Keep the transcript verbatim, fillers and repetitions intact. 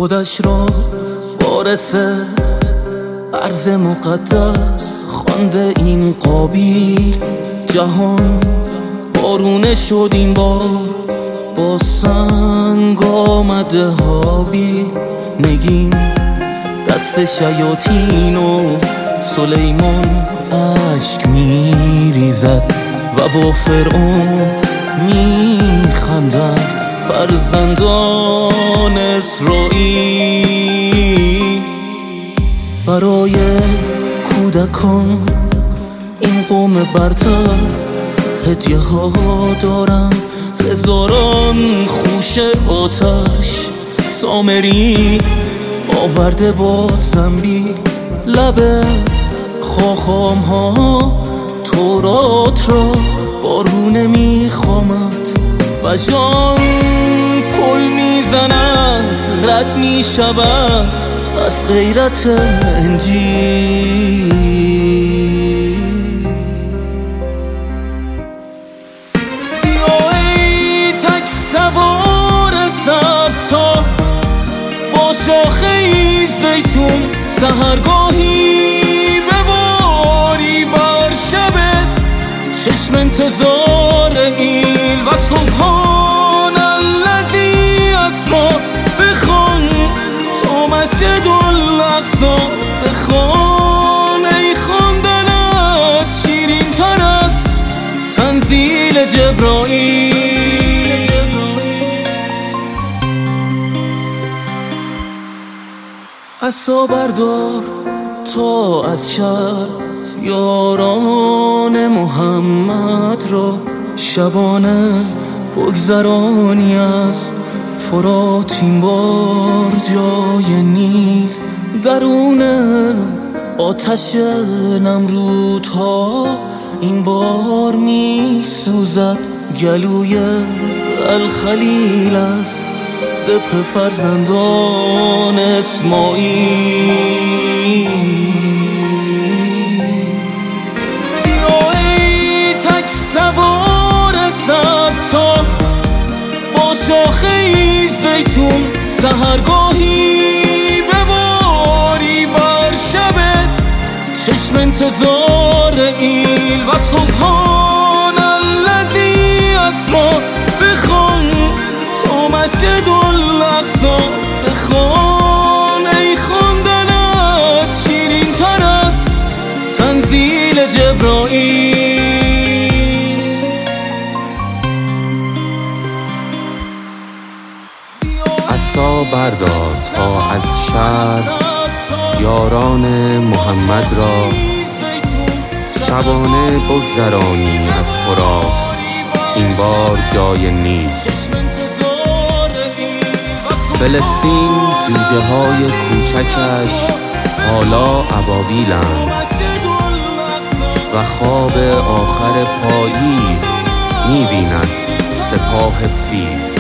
خودش را وارث ارض مقدس خوانده این قابیل. جهان وارونه شد این بار، با سنگ آمده هابیل. نگین دست شیاطین و سلیمان اشک میریزد و با فرعون میخندند فرزندان اسرائیل. برای کودکان این قوم برتر هدیه ها دارم، هزاران خوش آتش. سامری آورده با زنبیل، لب خاخام ها تورات را بارونه میخوامد و جان پل میزند رد میشود از غیرت انجیل. بیا ای تک سوار سبزتاب با شاخه زیتون، سحرگاهی بباری بر شبت چشم انتظار ایل. و سبحان الذی اسری بخوان تا مسجد الاقصی بخوان. ای خواندنت شیرین تر از تنزیل جبرائیل. عصا بردار تا از شر یاران محمد را، شبانه بگذرانی از فرات این بار جای نیل. درون آتش نمرودها این بار می سوزد گلوی الخلیل است ذبح فرزندان اسماعیل. بیا ای تک سوار سبزتاب با شاخه زیتون، سحرگاهی بباری بر شبت چشم انتظار ایل. و سبحان الذی اسری بخوان تا مسجد الاقصی بخوان. ای خواندنت شیرین تر از تنزیل جبرائیل. عصا بردار تا از شر یاران محمد را، شبانه بگذرانی از فرات این بار جای نیل. فلسطین جوجه های کوچکش حالا ابابیلند و خواب آخر پاییز می‌بیند سپاه فیل.